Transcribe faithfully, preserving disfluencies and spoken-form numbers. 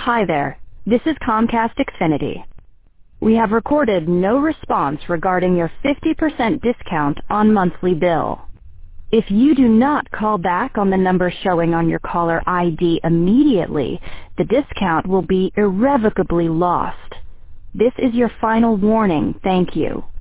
Hi there. This is Comcast Xfinity. We have recorded no response regarding your fifty percent discount on monthly bill. If you do not call back on the number showing on your caller I D immediately, the discount will be irrevocably lost. This is your final warning. Thank you.